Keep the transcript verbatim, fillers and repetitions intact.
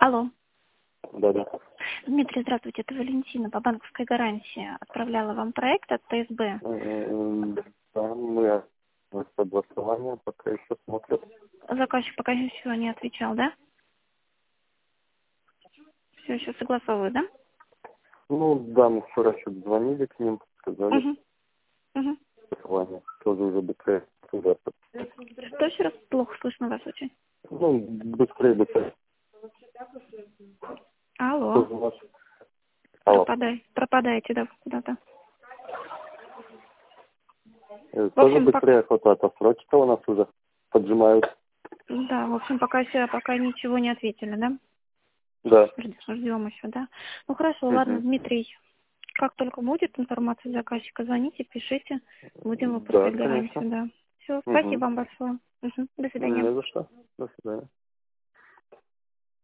Алло. Да-да. Дмитрий, здравствуйте, это Валентина по банковской гарантии. Отправляла вам проект от ТСБ. М, Да, мы согласование пока еще смотрят. Заказчик пока еще не отвечал, да? Все еще согласовывают, да? Ну, да, мы вчера еще звонили к ним, сказали, Угу. Угу. согласование тоже уже быстрее. Уже. Что еще раз? Плохо слышно вас очень. Ну, быстрее, быстрее. Алло. Тоже у нас. Алло. Пропадай. Пропадаете, да, куда-то. Э, В Тоже общем, пока... быстрее хватает, а сроки-то у нас уже поджимают. Да, в общем, пока еще, пока ничего не ответили, да? Да. Ждем еще, да? Ну хорошо, ладно, Угу. Дмитрий. Как только будет информация заказчика, звоните, пишите. Будем Да, выпускать конечно. гарантию, да. Все, Угу. спасибо вам большое. Мгм. До свидания. Не за что. До свидания.